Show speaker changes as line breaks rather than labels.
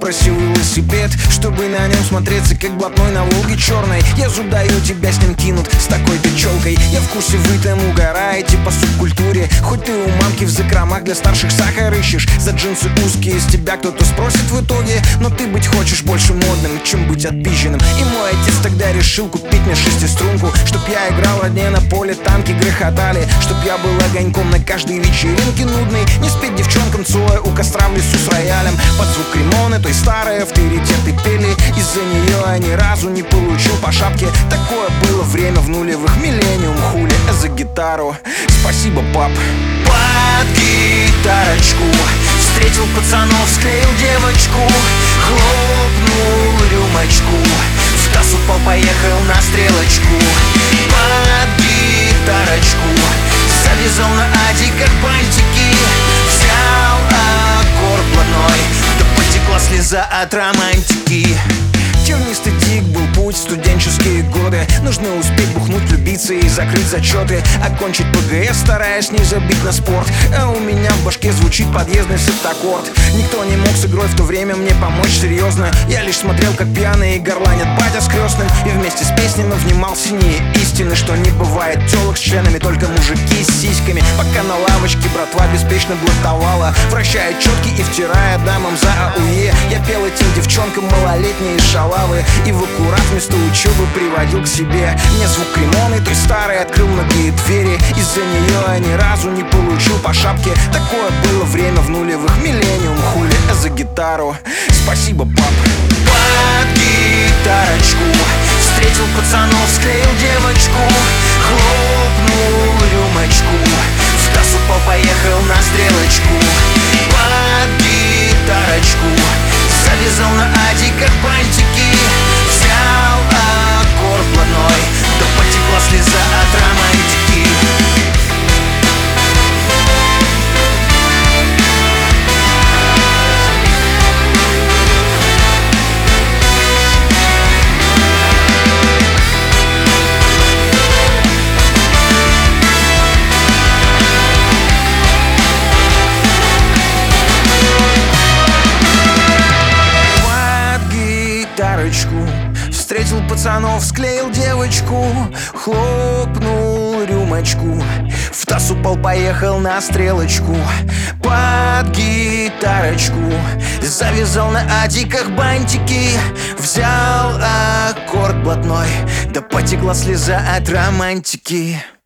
попросил велосипед, чтобы на нем смотреться как блатной на Волге черной. Я зуб даю, тебя с ним кинут, с такой-то челкой. Я в курсе, вы там угораете по субкультуре. Хоть ты у мамки в закромах для старших сахар ищешь, за джинсы узкие с тебя кто-то спросит в итоге. Но ты быть хочешь больше модным, чем быть отпизженным. И мой отец тогда решил купить мне шестиструнку, чтоб я играл одни на поле, танки грохотали, чтоб я был огоньком на каждой вечеринке нудной. Не спеть девчонкам Цоя у костра в лесу с роялем, под звук Кремоны, той старой авторитеты пели. Из-за нее я ни разу не получил по шапке. Такое было время в нулевых, миллениум хули. За гитару спасибо, пап.
Под гитарочку встретил пацанов, склеил девочку, хлопнул рюмочку, в таз упал, поехал на стрелочку. Под гитарочку завязал на ади как бантики, взял аккорд блатной, да потекла слеза от романтики.
Тернистый дик был путь в студенческие годы. Нужно успеть бухнуть, влюбиться и закрыть зачеты, окончить ПГС, стараясь не забить на спорт. А у меня в башке звучит подъездный септаккорд. Никто не мог с игрой в то время мне помочь серьезно. Я лишь смотрел, как пьяные горланят батя с крестным, и вместе с песнями внимал синие истины, что не бывает телок с членами, только мужики с сиськами. Пока на лавочке братва беспечно блатовала, вращая четки и втирая дамам за АУЕ. Я пел этим девчонкам малолетние шалавы и в аккурат вместо учебы приводил к себе. Мне звук Кремоны, той старой, открыл многие двери. Из-за нее я ни разу не получил по шапке. Такое было время в нулевых, миллениум хули. За гитару спасибо, пап.
Под гитарочку встретил пацанов, склеил девочку, хлопнул рюмочку, в таз упал, поехал на стрелочку. Под гитарочку завязал на ади как бантики, взял аккорд блатной, да потекла слеза от романтики.
Встретил пацанов, склеил девочку, хлопнул рюмочку, в таз упал, поехал на стрелочку. Под гитарочку завязал на адиках бантики, взял аккорд блатной, да потекла слеза от романтики.